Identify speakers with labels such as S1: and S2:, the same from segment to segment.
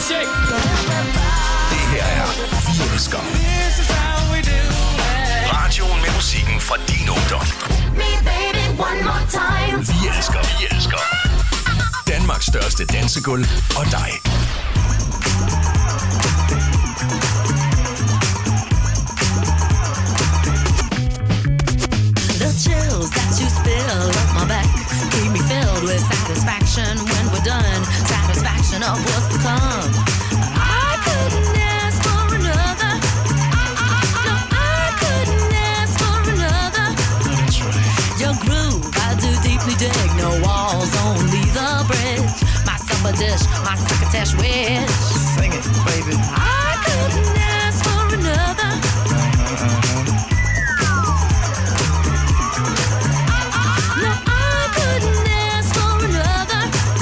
S1: music.
S2: Det her er Vi Elsker. Radioen med musikken fra din ungdom. Vi elsker, vi elsker. Danmarks største dansegulv og dig.
S3: The chills that you spill up my back keep me filled with satisfaction when we're done. Satisfaction of what's to come. I couldn't ask for another. No, I couldn't ask for another.
S1: That's right.
S3: Your groove, I do deeply dig. No walls, only the bridge. My supper dish, my succotash wish.
S4: Sing it, baby.
S3: I couldn't ask for another. No, I couldn't ask for another.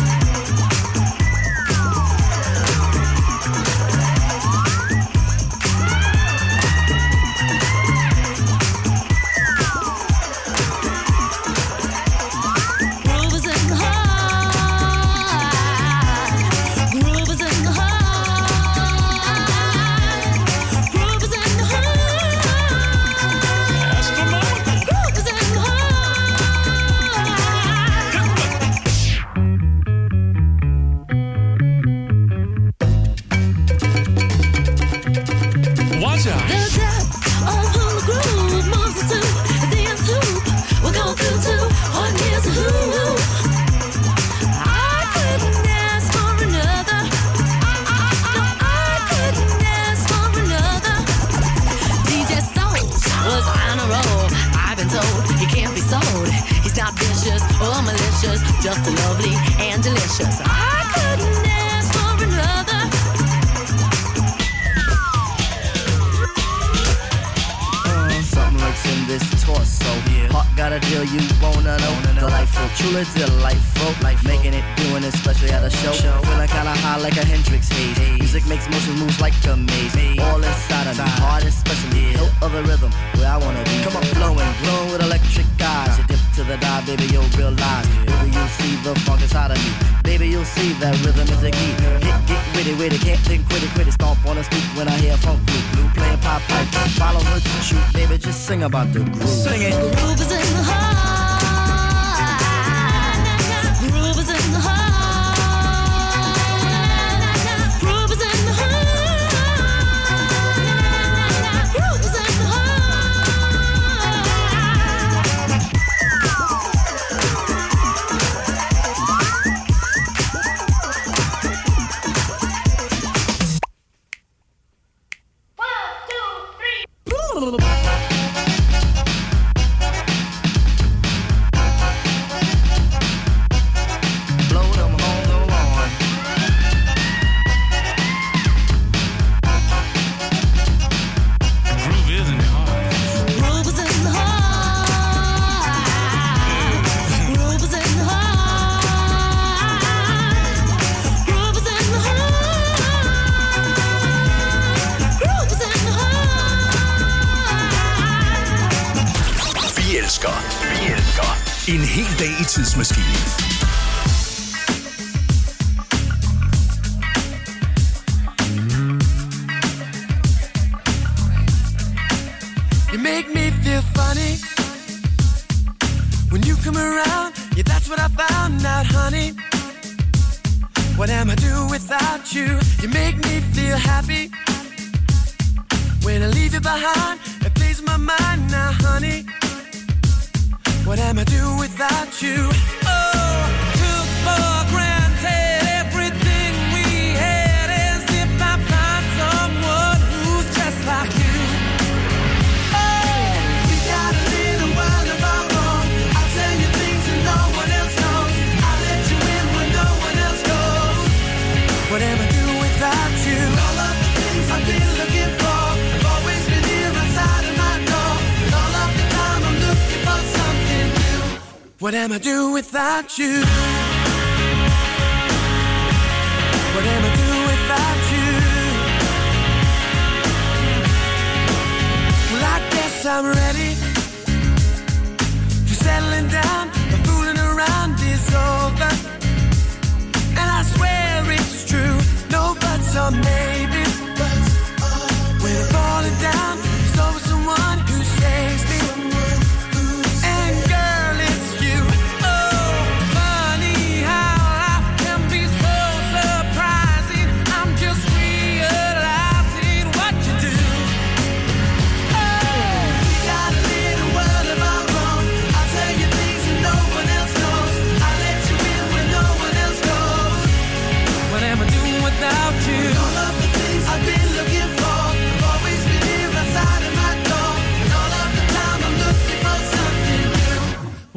S3: Groove is in the heart. Groove is in the heart. Groove is in the heart.
S1: That's the moment.
S3: Groove is in the heart.
S1: Watch out.
S3: The depth of who the groove moves us to. The nth hoop we're going through to. What is a who? I couldn't ask for another. No, I couldn't ask for another. DJ Soul was on a roll. I've been told he can't be sold. He's not vicious or malicious, just lovely and delicious. I couldn't ask for another.
S4: Something lurks in this torso. Heart got a deal you wanna know. Delightful, truly delightful. Making it, doing it, especially at a show. Feeling kinda high like a Hendrix haze. Music makes motion moves like a maze. All inside of me, heart especially. Hilt of the rhythm, where I wanna be. Come on, flowing, glowing with electric eyes. You dip to the dive, baby, you'll realize. Baby, you'll see the funk inside of me. Baby, you'll see that rhythm is the key. Get with it, can't think, quit it. Stomp on the street when I hear funk blue playing pop pipe. Follow her to shoot, baby, just sing about the groove. Sing it.
S3: Groove is in the heart. Groove is in the heart. Groove is in the heart. Groove is in the heart.
S4: Blow them horns along.
S1: Groove is in the heart.
S3: Groove is in the heart. Groove is in the heart. Groove is in the heart. Groove is in the heart.
S2: Vi elsker. Vi elsker. En hel dag i tidsmaskinen.
S5: You make me feel funny when you come around. Yeah, that's what I found out, honey. What am I do without you? You make me feel happy when I leave you behind. It plays my mind now, honey. What am I do without you? Oh, took for granted everything we had, as if I find someone who's just like you. We got a little while of our own. I'll tell you things that no one else knows. I'll let you in when no one else goes. What am I do without you? All of the things I've been looking for have always been here outside of my door. And all of the time I'm looking for something new. What am I do without you? What am I do without you? Well, I guess I'm ready for settling down. The fooling around is over, and I swear it's true. No buts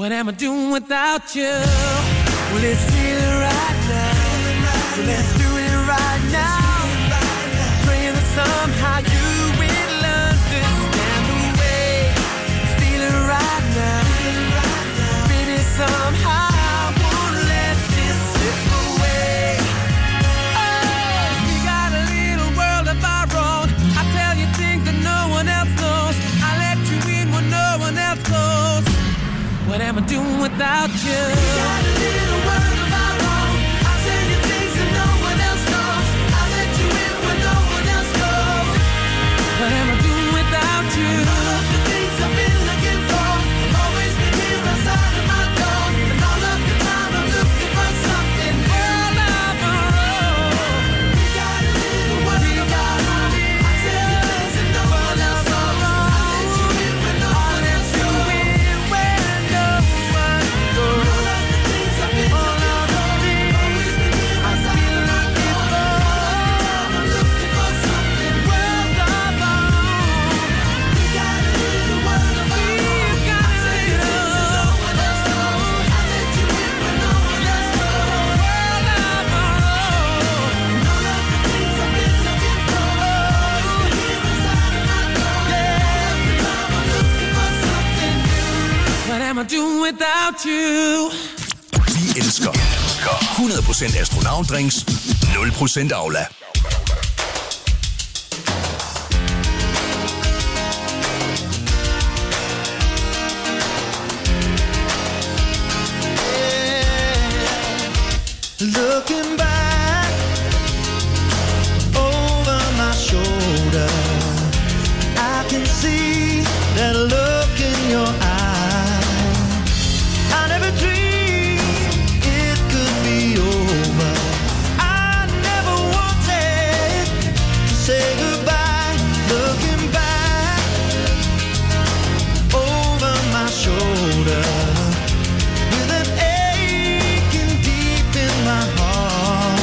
S5: What am I doing without you? Well, it's feeling right now. So let's do it right now. Praying that somehow you will understand the way it's feeling right now. Baby, somehow I won't let this slip away. Oh, we got a little world of our own. I tell you things that no one else knows. I let you in when no one else goes. What am I doing without you? We got a little world of our own. I tell you things that no one else knows. I let you in when no one else goes. What am I doing without you? All of the things I've been looking for have always been here outside of my door. And all of the time I'm looking for something all of our own. We got a little world of our own. I tell you things that no one else knows. I let you in when no one else goes. What am I doing without you?
S2: Vi elsker 100% astronautdrinks, 0% Aula.
S6: Looking back over my shoulder, I can see that look in your eyes. I never dreamed it could be over. I never wanted to say goodbye. Looking back over my shoulder, with an aching deep in my heart.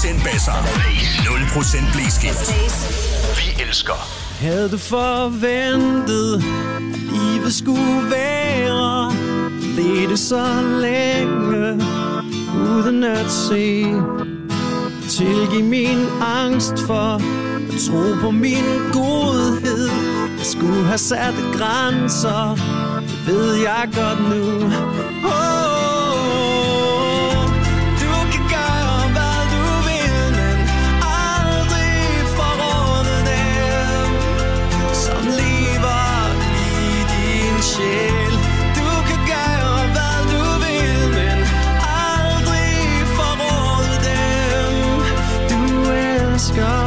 S2: 100% basser. 0% blæskift. Vi elsker.
S6: Havde du forventet, livet skulle være, ledte så længe, uden at se. Tilgiv min angst for at tro på min godhed. Jeg skulle have sat grænser, det ved jeg godt nu. Du kan gøre hvad du vil, men aldrig forråde dem, som lever i din sjæl. Du kan gøre hvad du vil, men aldrig forråde dem, du elsker.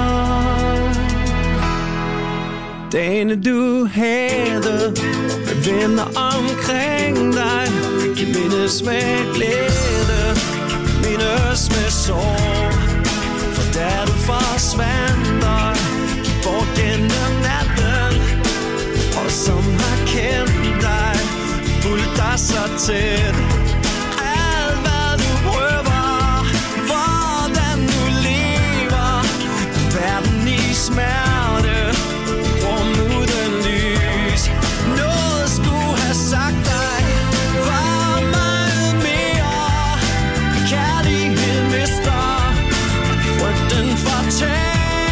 S6: Dagene du havde med venner omkring dig, kan mindes med glæde, mindes med sorg. For da du forsvandt dig bort gennem natten, og som har kendt dig, fulgt dig så tæt. Alt hvad du prøver, hvordan du lever, verden i smerte, rum uden lys. Noget skulle have sagt dig, var meget mere. Kærlighed mister, frygten fortæller.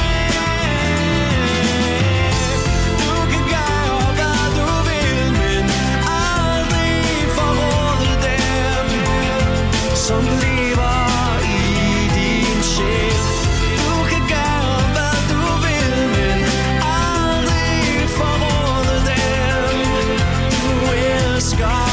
S6: Du kan gøre hvad du vil, men aldrig forråde dem, som lever i din sjæl. Du kan gøre hvad du vil, men aldrig forråde dem, du elsker.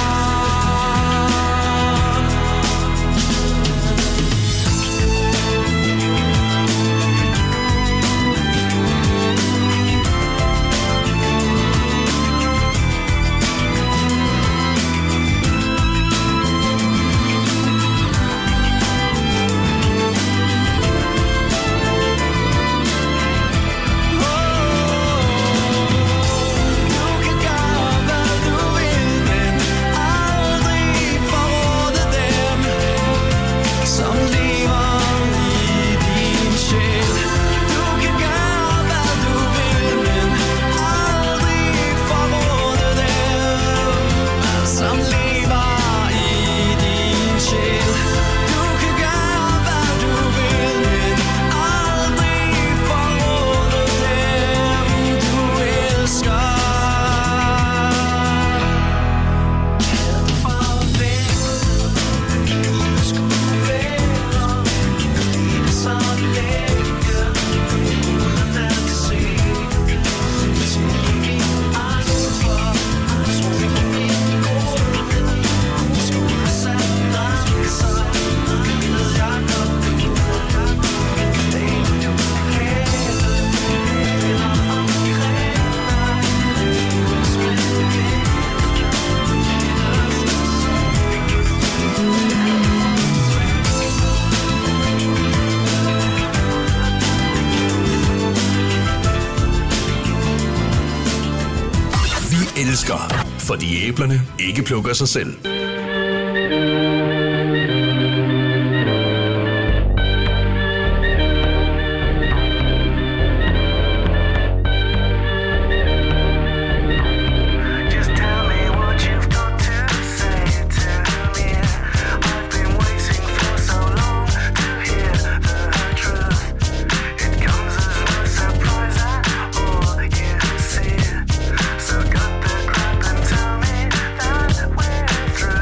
S2: Elsker, fordi æblerne ikke plukker sig selv.
S7: Through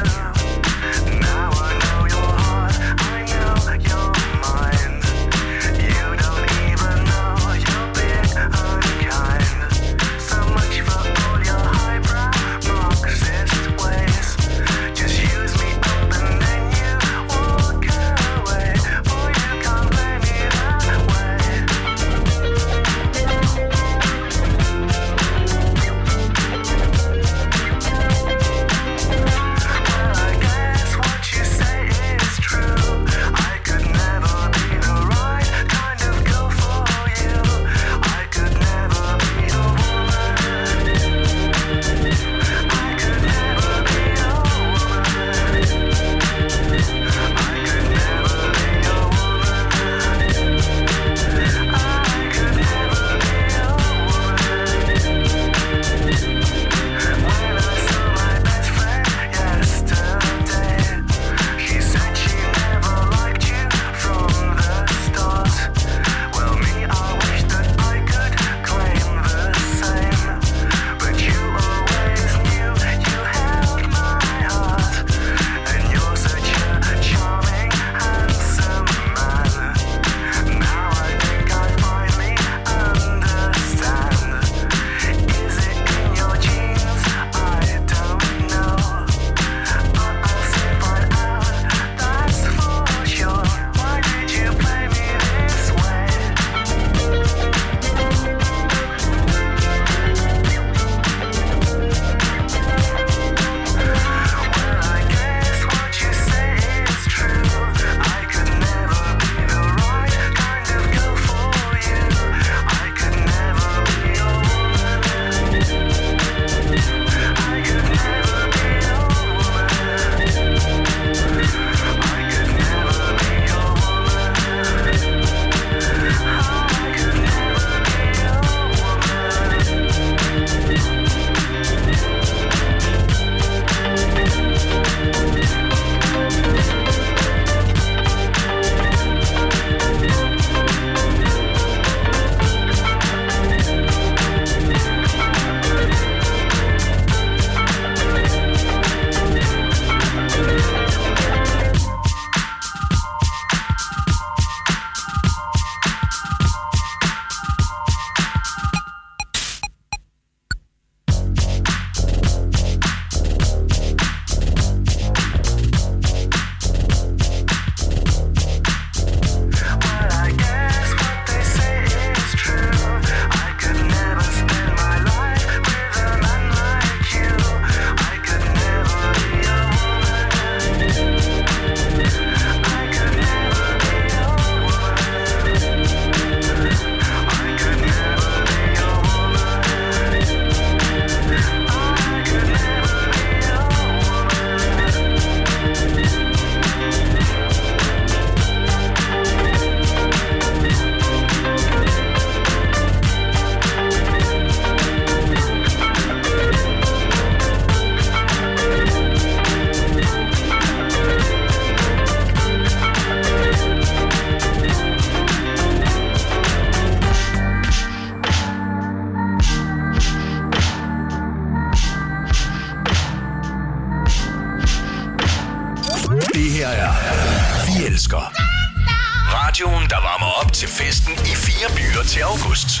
S2: festen i 4 byer til august.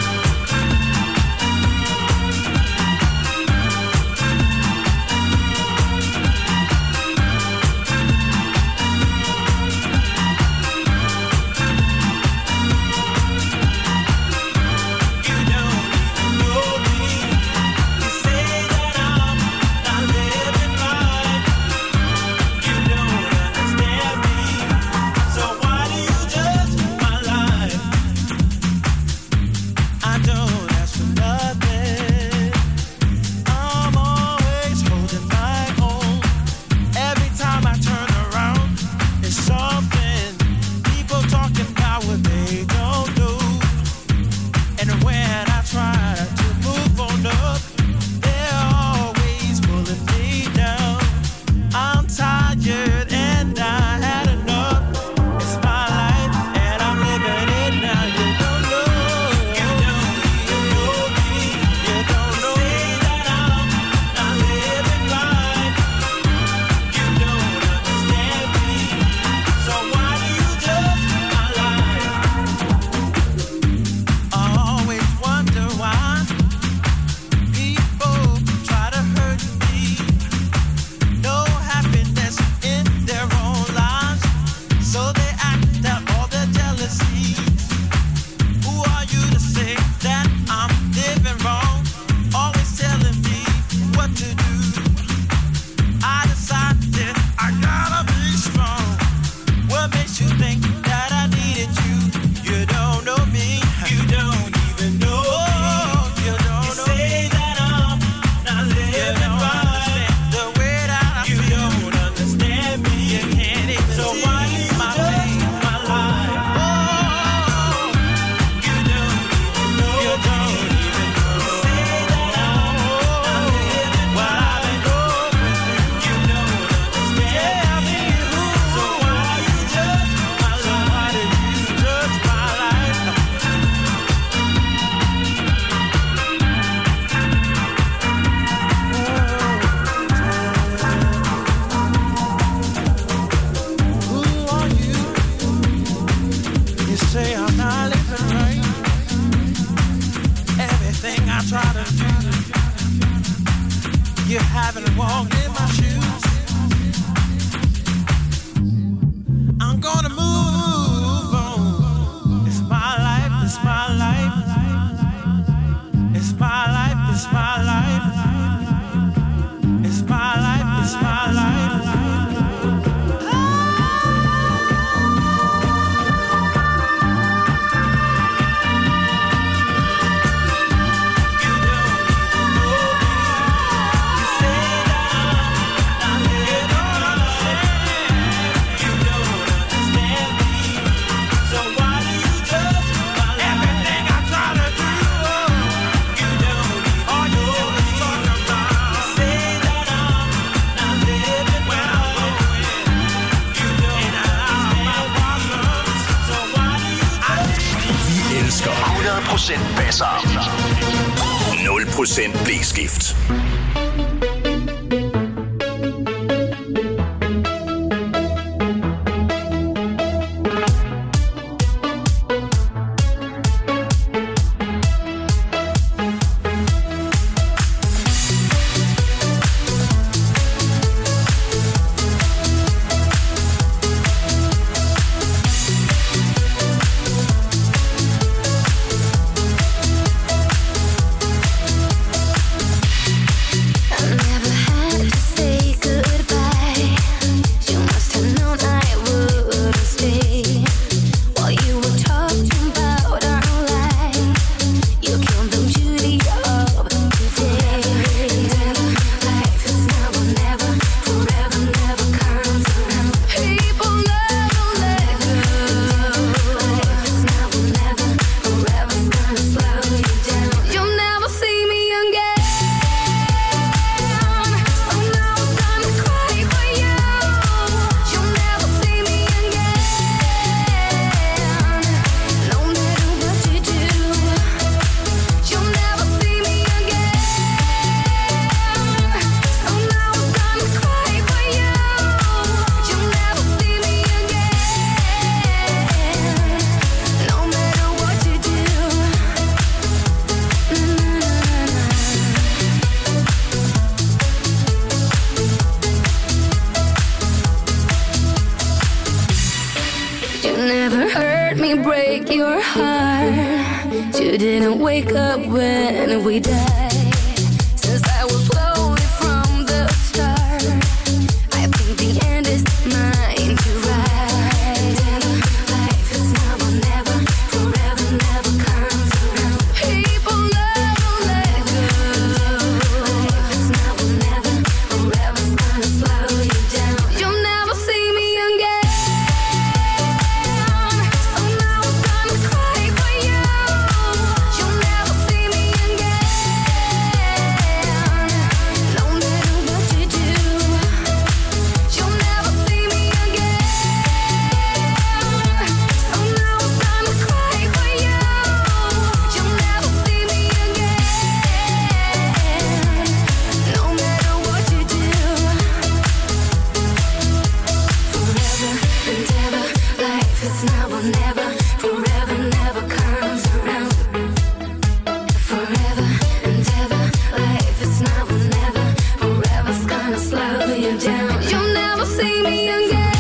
S2: Basser. 0% blæskift.
S3: and wake up when we die. Since I was lonely from the start, I think the end is mine to ride. Life is now or never, forever never comes around. People never let go. Life is now or never, forever's gonna slow you down. You'll never see me again. So now I'm gonna cry for you. You'll never see me again. No matter what you do, you'll never see me again. So now I'm gonna cry for you. You'll never see me again. No matter what you do. Forever and ever, life is now or never. Forever never comes around. Forever and ever, life is now or never. Forever's gonna slow you down. You'll never see me again.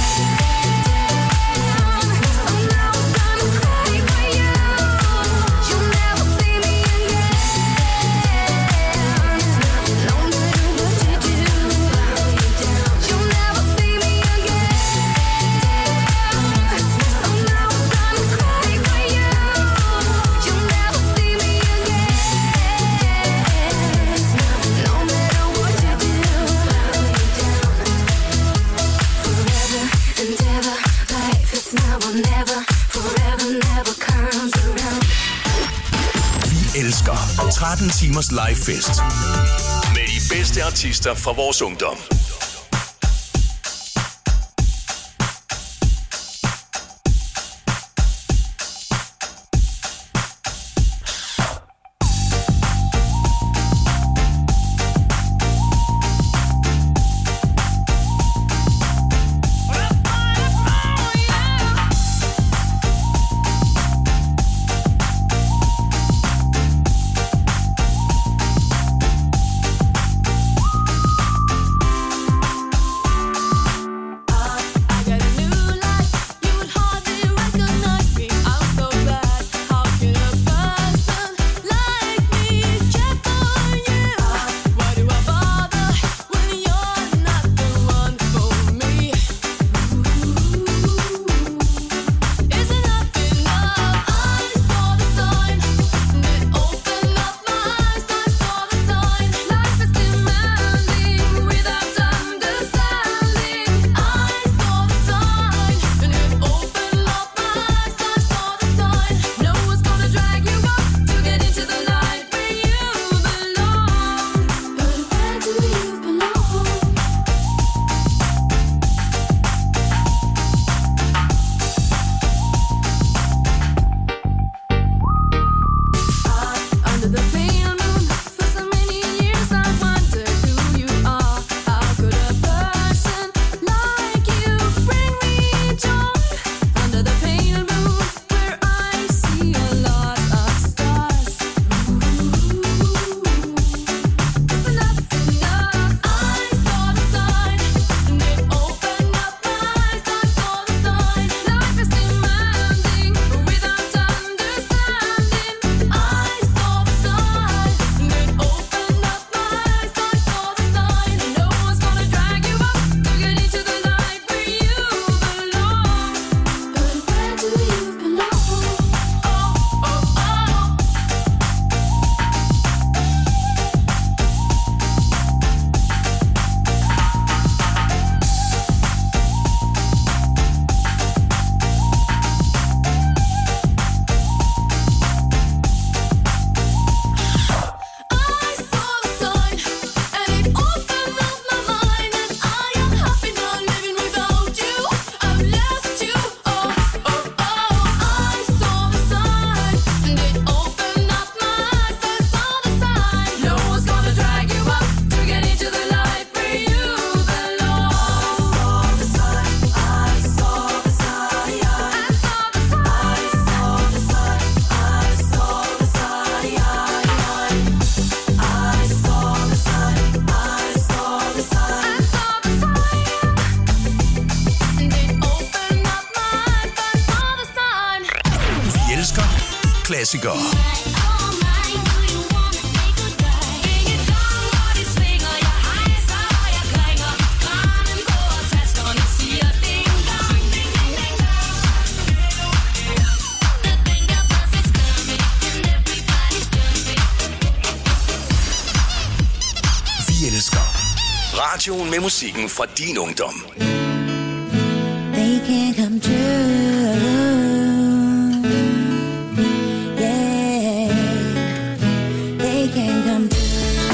S3: So now I'm gonna cry for you. You'll never see me again. No matter what you do, you'll never see me again. So now I'm gonna cry for you. You'll never see me again. No matter what you do, forever and ever, life is now or never. Forever never comes around.
S2: Vi elsker 13 timers live fest med de bedste artister fra vores ungdom. Klassikere. Radioen med musikken fra din ungdom.
S3: They can come true. Yeah, they can come true.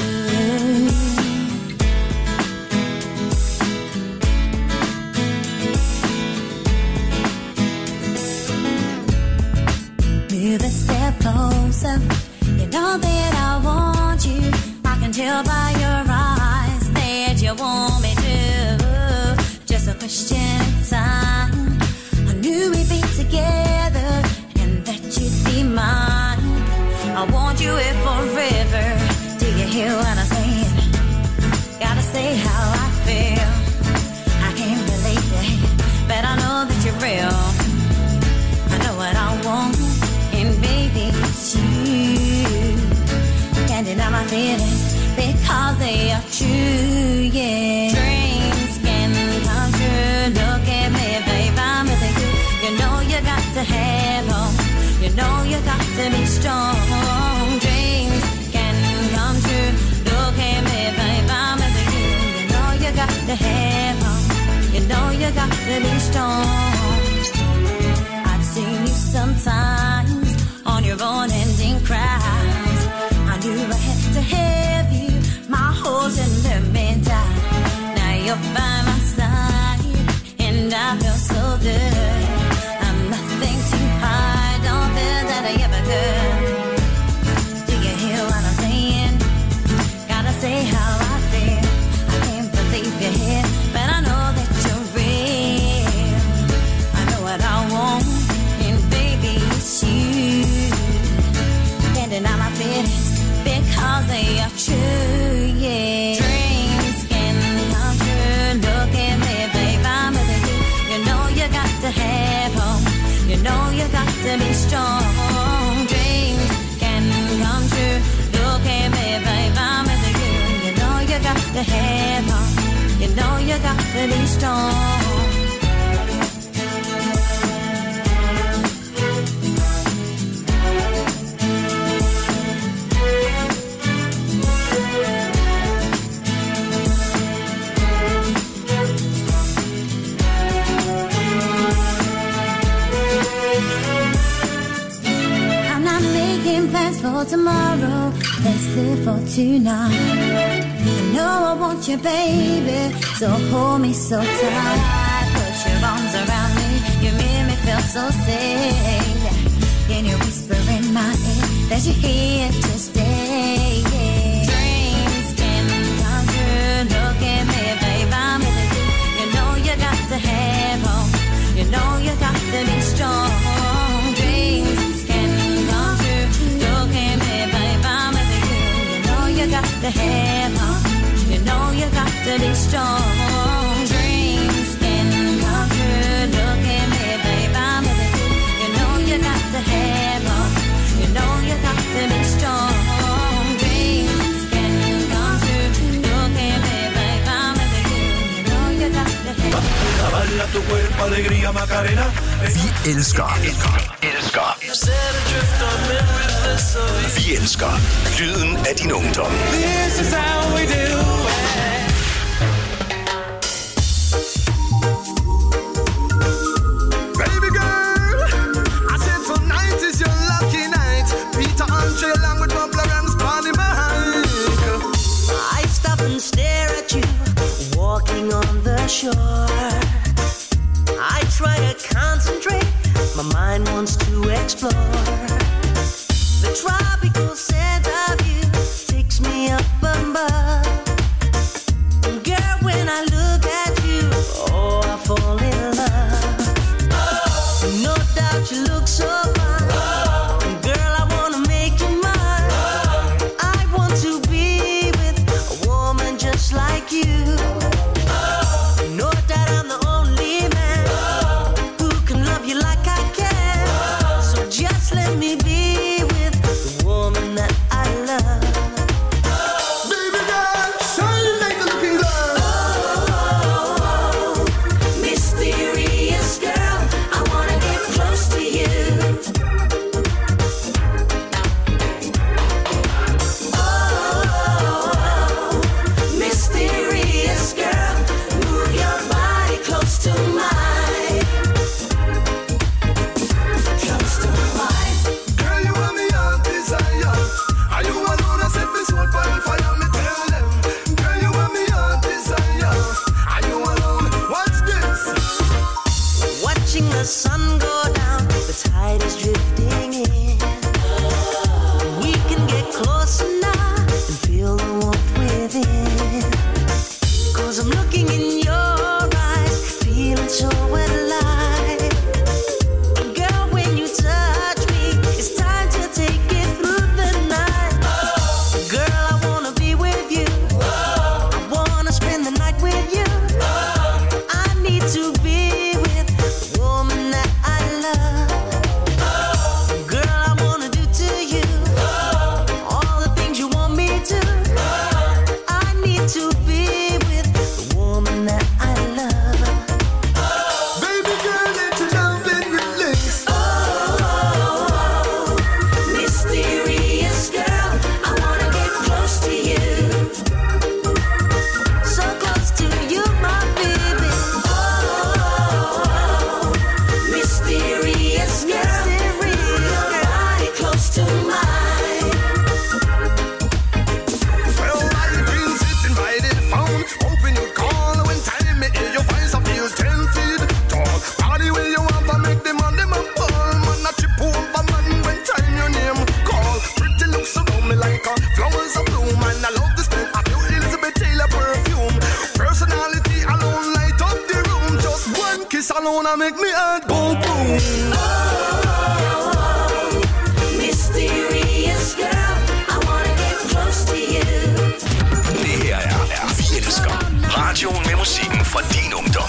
S3: Move a step closer. You know that I want you. I can tell by your eyes that you want me to. Just a question of time. I knew we'd be together and that you'd be mine. I want you here forever. Do you hear what I'm saying? Gotta say how I feel. I can't relate it, but I know that you're real. I know what I want, and baby, it's you. Can't deny my feelings because they are true, yeah. Dreams can come true. Look at me, babe, I'm with you. You know you got to have hope. You know you got to be strong. Dreams can come true. Look at me, babe, I'm with you. You know you got to have hope. You know you got to be strong. I've seen you sometimes on your own ending cries. I knew I had to have you. My holes and let me die. Now you're by my side, and I feel so good. I'm nothing to hide. Don't feel that I ever could. Do you hear what I'm saying? Gotta say how I feel. I can't believe you're here, but I know that you're real. I know what I want, and baby, it's you. Can't deny my feelings because they are true, yeah. Dreams can come true. Look at me, babe, I'm with you. You know you got to have hope. You know you got to be strong. Dreams can come true. Look at me, babe, I'm with you. You know you got to have hope. You know you got to be strong. Plans for tomorrow, let's live for tonight. I know I want you, baby, so hold me so tight. Put your arms around me, you make me feel so safe. Can you whisper in my ear that you're here to stay? Dreams can come true. Look at me, babe, I'm with you. You know you got to have hope. You know you got to be strong. Dreams can come true. Look at me, babe, I'm with you. You know you got to have hope. You know you got to be strong. Dreams can come true. Look at me, babe, I'm with you. You know you got to have hope. You know you got to be strong. Dreams can come true. Look at me, babe, I'm with you. You know you got to have hope.
S6: Baila tu cuerpo, alegría, Macarena.
S2: Vi elsker. Vi elsker lyden af din ungdom.
S6: This is how we do it. Baby girl, I said tonight is your lucky night. Peter Andre along with Bubba Rams, Bonnie Mike.
S7: I stop and stare at you, walking on the shore. I try to concentrate, my mind wants to explore. The tropical scent of you takes me up above. Girl, when I look at you, oh, I fall in love. No doubt you look so fine. Girl, I wanna make you mine. I want to be with a woman just like you. No doubt I'm the only man who can love you like I can. So just let me be with the woman that
S6: Jamaica. Flowers are bloom and I love the smell of your Elizabeth Taylor perfume. Personality alone light up the room. Just one kiss alone and make me heart go boom.
S3: Mysterious girl, I wanna get close to you.
S2: Det her er Vi Elsker. Radioen med musikken fra din ungdom.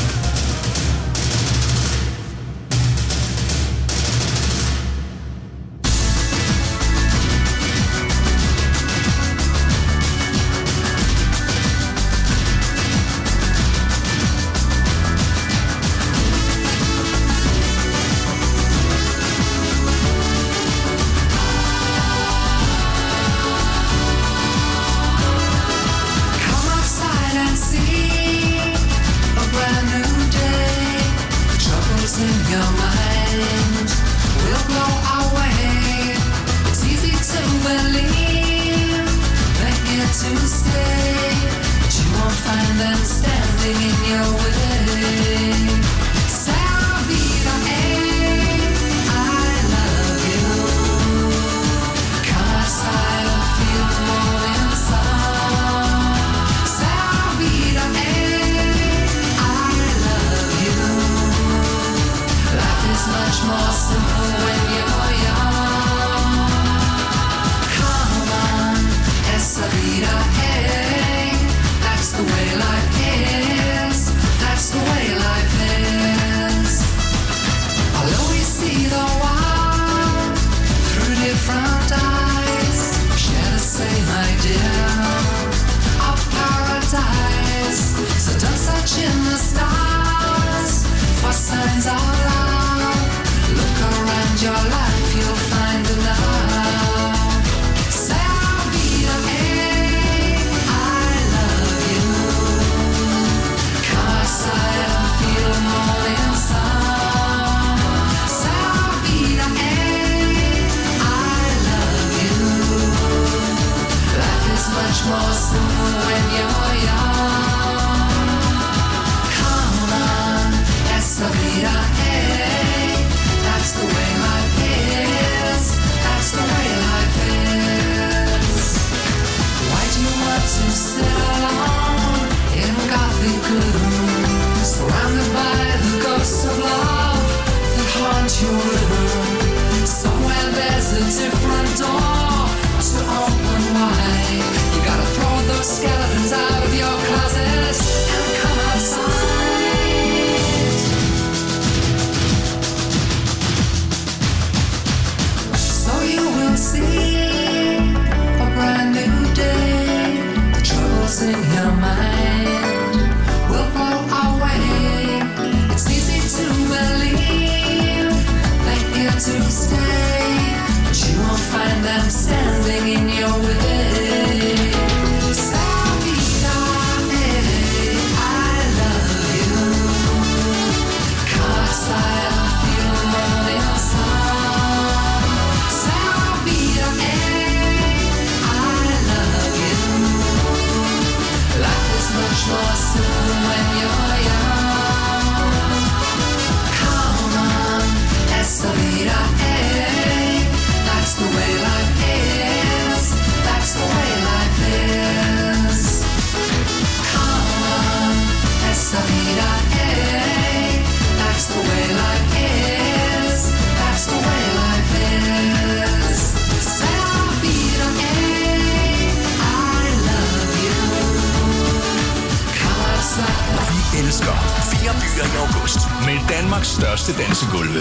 S2: Danmarks største dansegulve.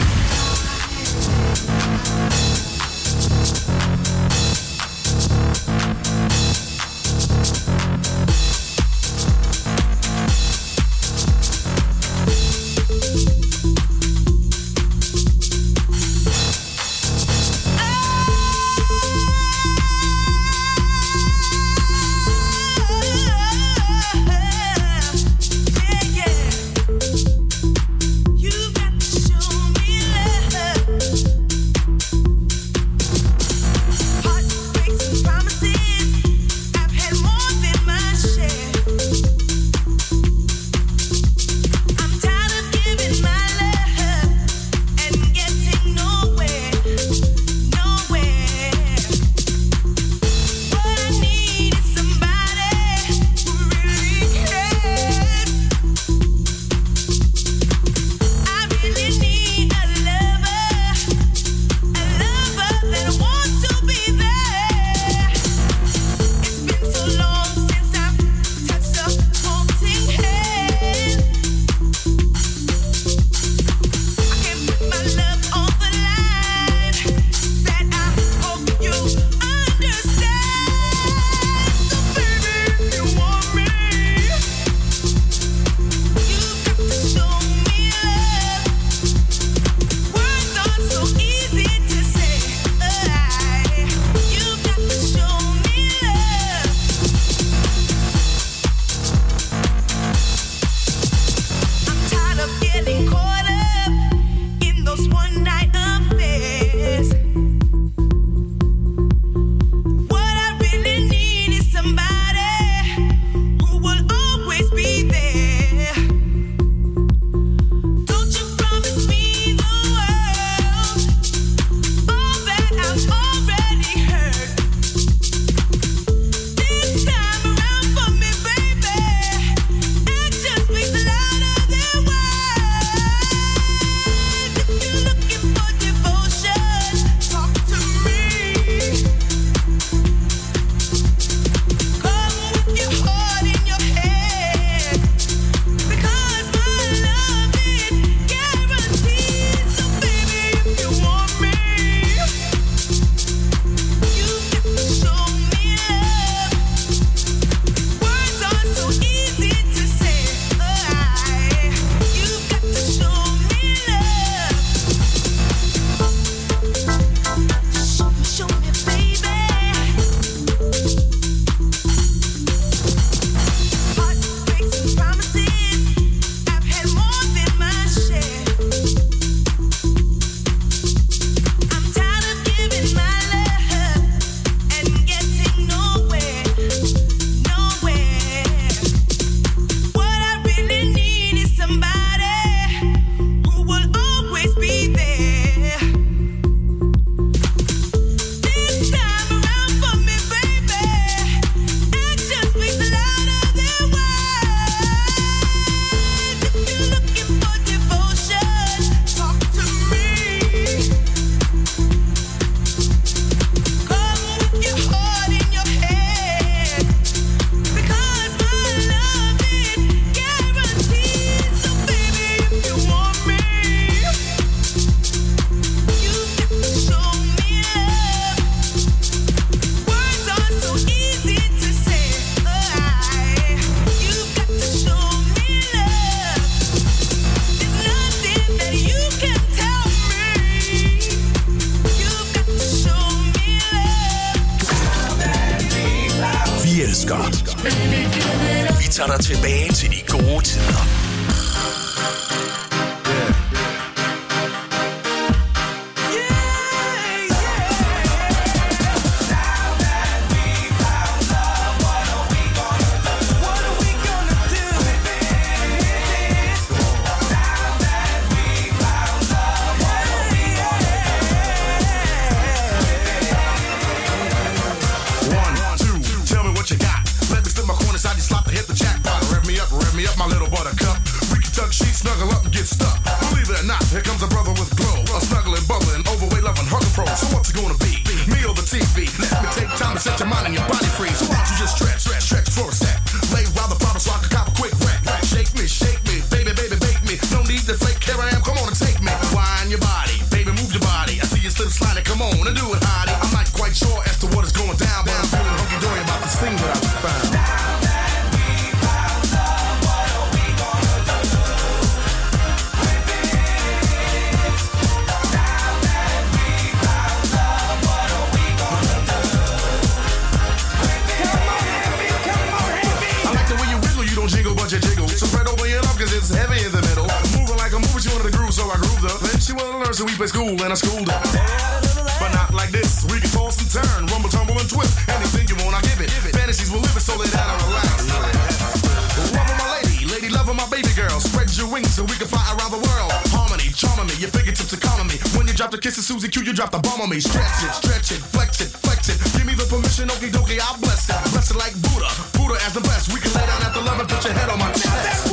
S2: elsker. Vi tager dig tilbage til de gode tider.
S6: My little buttercup, we can tuck sheets, snuggle up and get stuck. Believe it or not, here comes a brother with glow, a snuggling, bubbling, overweight, loving, hunger pro. So what's it gonna be? Me or the TV? Let me take time to set your mind and your body free. So why don't you just stretch for a sec? Lay rather proper so I can cop a quick wreck. Shake me, baby, bake me. No need to fake, here I am, come on and take me. Wind your body, baby, move your body. I see you slip sliding, come on and do it, hottie. I'm not quite sure as to what is going down, but I'm feeling hunky-dory about this thing that I've found. It's heavy in the middle. Moving like a movie, she wanted to groove, so I grooved up. Then she wanted to learn, so we play school, and I schooled her. But not like this. We can toss and turn, rumble, tumble, and twist. Anything you want, I give it. Fantasies will live it, so lay down and relax. Loving my lady, loving my baby girl. Spread your wings so we can fly around the world. Harmony, charming me, your fingertips are calming me. When you drop the kiss of Susie Q, you drop the bomb on me. Stretch it, flex it. Give me the permission, okie dokie, I'll bless it. Bless it like Buddha as the best. We can lay down at the love and put your head on my chest.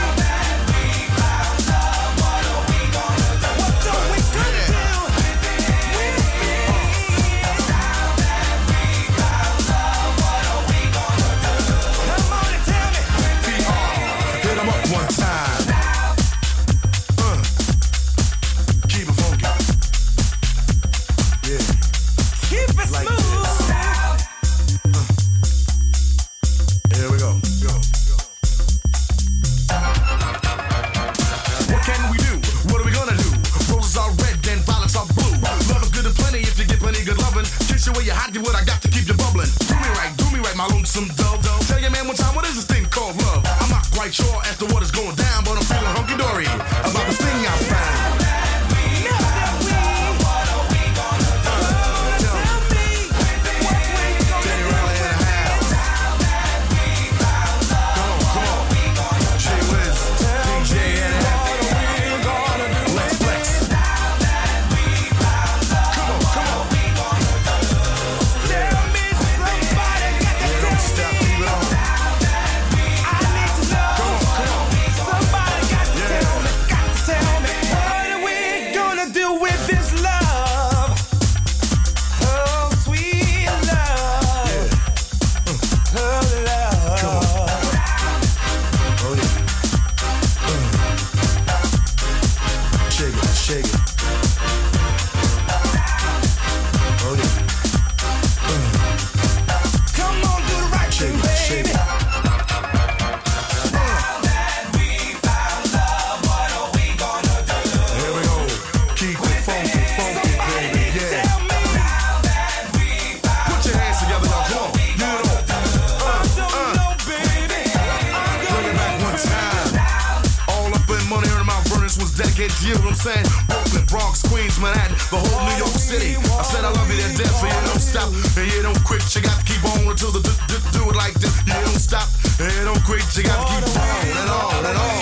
S6: You know what I'm saying? Brooklyn, Bronx, Queens, Manhattan, the whole New York City. I said I love you to death, and you don't stop, and you don't quit. You got to keep on until the do it like this. You don't stop, and you don't quit. You got to keep on and on and on.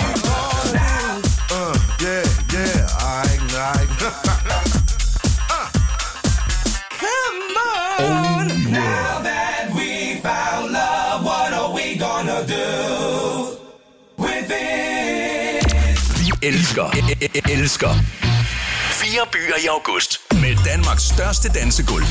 S6: Yeah, alright.
S5: Come on. Now that we found love, what are we gonna do with it?
S2: Elsker 4 byer i august med Danmarks største dansegulve.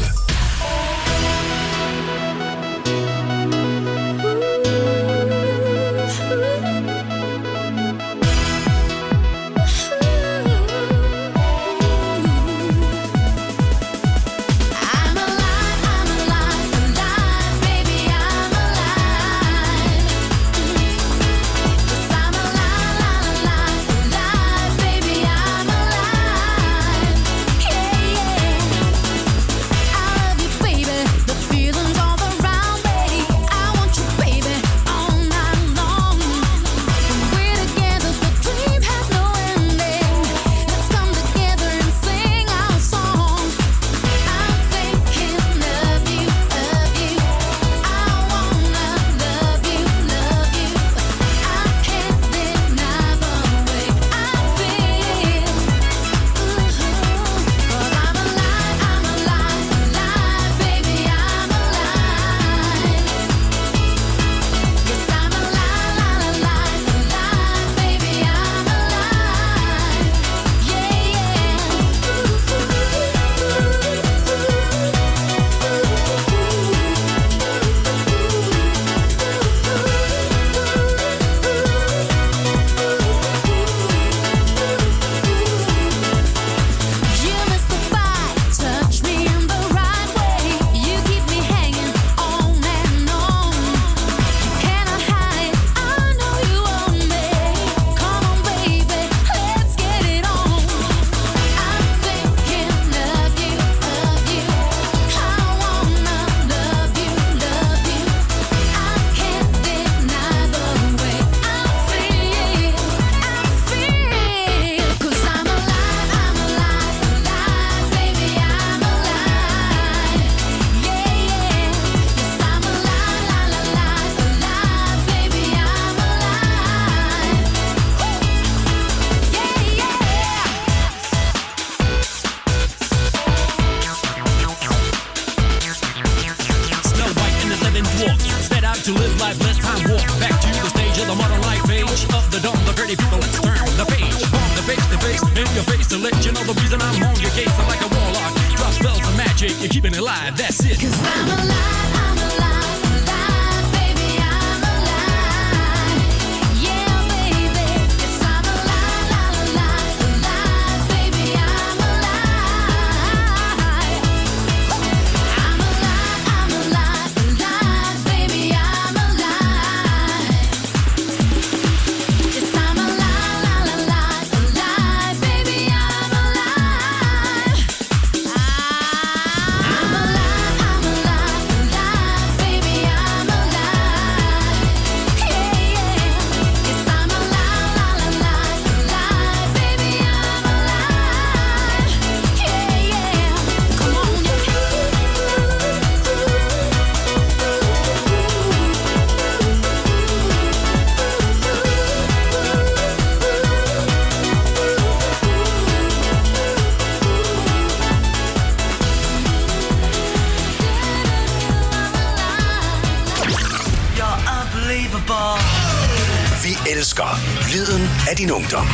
S3: Baby, the feeling's all around me. I want you
S8: than dwarfs. Set out to live life, less time walk. Back to the stage of the modern life age. Of the dumb, the pretty people, let's turn the page. From the face to face, in your face to let you know the reason I'm on your case. I'm like a warlock, drop spells of magic, you're keeping it alive, that's it.
S3: 'Cause I'm alive, I'm alive, alive, baby, I'm alive. Yeah, baby, 'cause I'm alive, alive, alive, baby, I'm alive. I'm alive, alive, baby, I'm alive. 'Cause I'm alive, alive, baby, I'm alive. I'm alive, baby, I'm alive. Yeah, yeah. 'Cause I'm alive, baby, I'm alive. Yeah, yeah. Come on,
S7: You're unbelievable.
S2: Vi elsker lyden af din ungdom.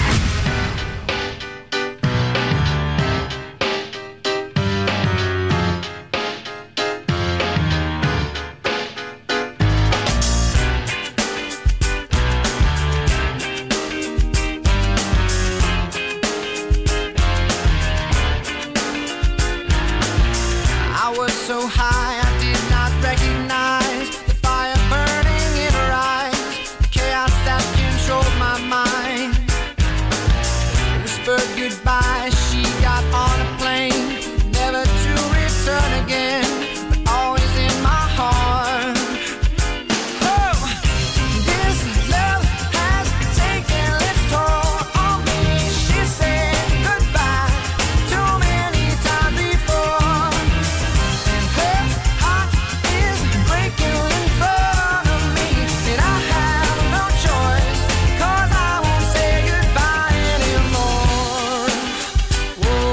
S5: I was so high I did not recognize the fire burning in her eyes, the chaos that controlled my mind. Whispered goodbye, she got on a plane, never to return again, but always in my heart. Oh, this love has taken its toll on me. She said goodbye too many times before. And her heart is breaking in front of me, and I have no choice, 'cause I won't say goodbye anymore. Whoa,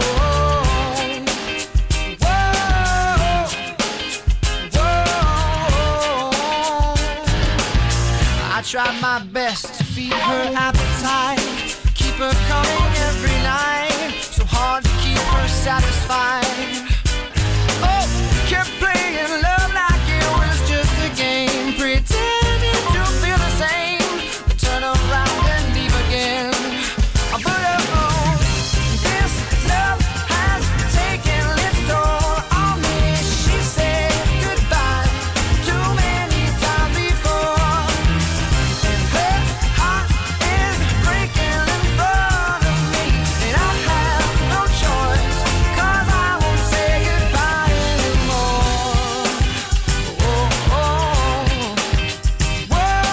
S5: whoa, whoa. I tried my best to feed her appetite, keep her coming every night, so hard to keep her satisfied. Oh, kept playing love like it was just a game, pretending to feel the same, but turn around and leave again. But oh, this love has taken its toll on me. She said goodbye too many times before, and her heart is breaking in front of me, and I have no choice, 'cause I won't say goodbye anymore. Oh, oh, whoa,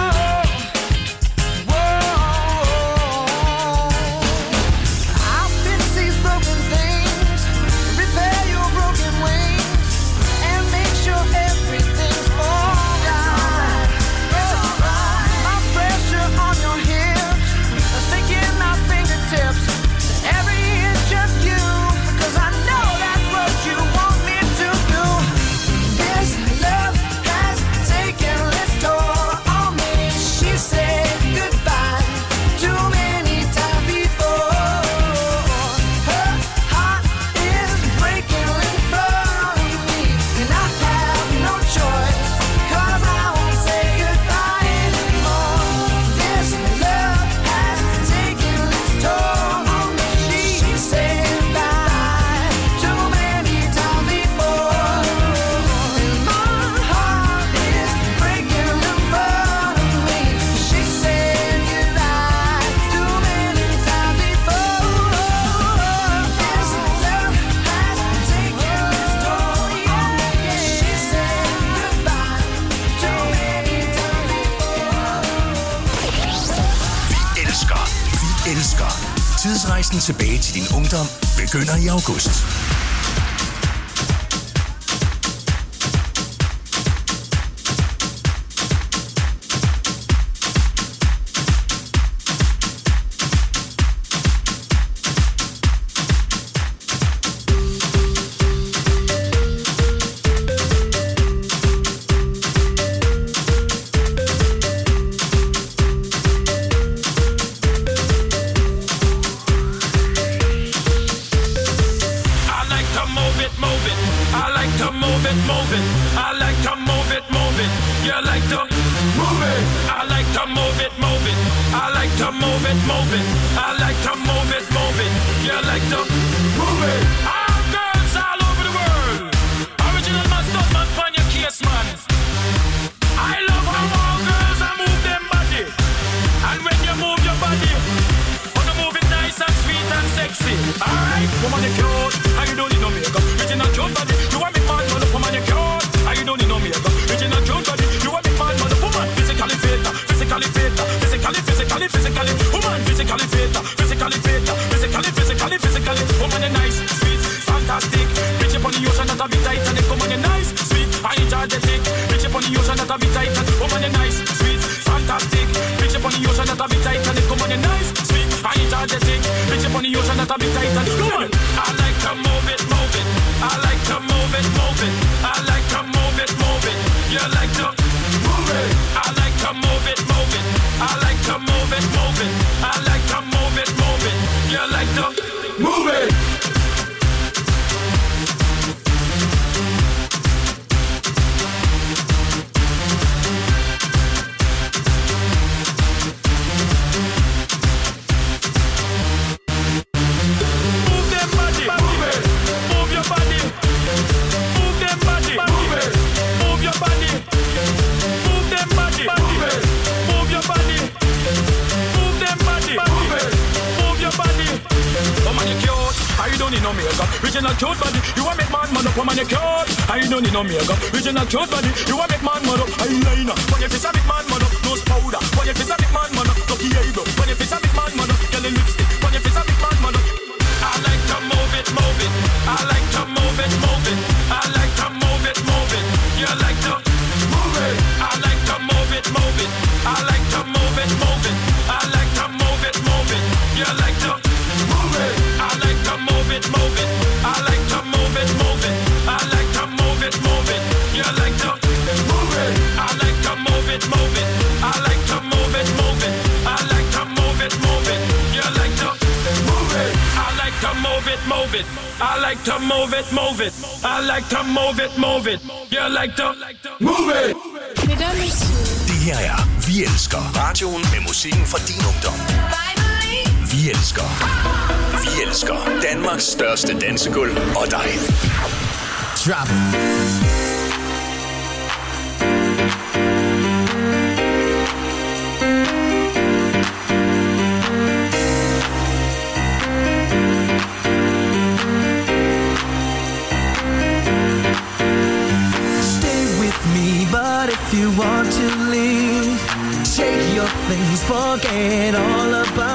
S5: whoa. I'll fix these broken things, repair your broken wings, and make sure everything's alright. It's alright. My pressure on your hips, sinking my fingertips to every inch of you, 'cause I know that's what you want me to do. This love has taken its toll on me. She said goodbye too many times before. Her heart is breaking in front of me, and I have no choice, 'cause I won't say goodbye anymore. This love has taken its toll on me. She said goodbye too many times before, and my heart is breaking in front of me. She said goodbye too many times before. This love has taken its toll on me. She said goodbye too many times before.
S2: Vi elsker. Tidsrejsen tilbage til din ungdom begynder i august.
S8: like to move it, move it. You like to move it. I like to move it, move it. I like to move it, move it. I like to move it, move it. You like to move it. All girls all over the world. Original man, stunt man, find your case, man. I love how all girls are move them body. And when you move your body, wanna move it nice and sweet and sexy. Alright, woman you cute, and you don't need no makeup. Original cute body, you want me mad, mother, woman you cute, and you don't need no makeup. Original cute body, you want me mad, mother, woman. Physically fit, physically fit, physically. Woman, physically fit, physically. Woman you nice, sweet, fantastic. Reach up on the ocean that a bit tight, and come on you nice, sweet, and energetic. Reach up on the ocean that a bit tight, and woman you nice, sweet, fantastic. Reach up on the ocean that a bit tight, and come on you nice, sweet, and energetic. Reach up on the ocean that a bit tight, and woman. I like to move it, move it. I like to move it, move it. I like to move it, move it. You like to move it. I like to move it, move it. I like to move it, move it. I like to move it, move it. You like to move it. Original cute body, you want make man man up, woman you cute. I don't need no makeup. Original cute body, you want make man man up. Eyeliner, when you face a big man man up. Nose powder, when you face a big man man up. Lucky eyebrow, when you face a big man man up. Yellow lipstick, when you face a big man man up. I like to move it, move it. I like to move it, move it. I like to move it, move it. You like to move it. I like to move it, move it. I like to move it, move it. I like to move it, move it. You like to move it. I like to move it, move it. I like to move it, move it. I like to move it, move it. You like to move it. I like to move it, move it. I like to move it, move it. I like to move it, move it. You like to move it. I like to move it, move it. I like to move it, move it. I like to move it, move it. You like to move it.
S2: Det her er Vi Elsker. Radioen med musikken fra din ungdom. Vi elsker. Vi elsker Danmarks største dansegulv og dig.
S4: Drop it.
S5: But if you want to leave, take your things, forget all about